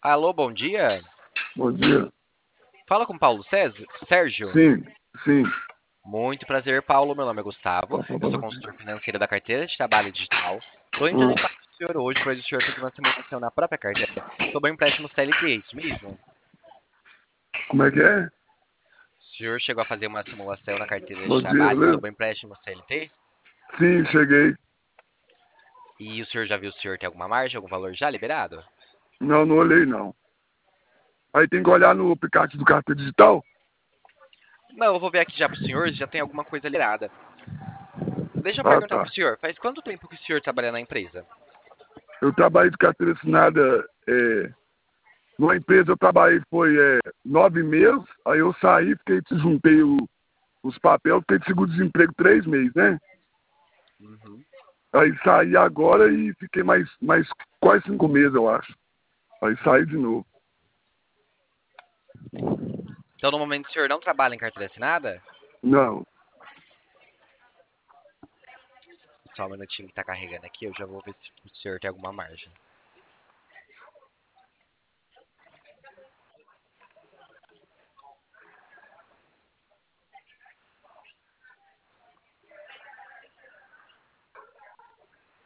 Alô, bom dia. Bom dia. Fala com Paulo César? Sérgio. Sim, sim. Muito prazer, Paulo. Meu nome é Gustavo. Pode falar Eu pra sou você. consultor financeiro da carteira de trabalho digital. Estou entrando em Hum, contato com o senhor hoje, pois o senhor fez uma simulação na própria carteira sobre um empréstimo CLT, é isso mesmo? como é que é? O senhor chegou a fazer uma simulação na carteira de Bom dia, trabalho beleza? sobre um empréstimo CLT? Sim, cheguei. E o senhor já viu se o senhor tem alguma margem, algum valor já liberado? Não, não olhei não. Aí tem que olhar no aplicativo do carteira digital? Não, eu vou ver aqui já pro senhor se já tem alguma coisa liberada. Deixa eu Ah, perguntar pro tá. senhor, faz quanto tempo que o senhor trabalha na empresa? Eu trabalhei de carteira assinada numa empresa, eu trabalhei foi 9 meses, aí eu saí, fiquei, juntei os papéis, fiquei de seguro-desemprego 3 meses, né? Uhum. Aí saí agora e fiquei mais quase 5 meses, eu acho. Aí saí de novo. Então, no momento, o senhor não trabalha em carteira assinada? Não. Só um minutinho que tá carregando aqui, eu já vou ver se o senhor tem alguma margem.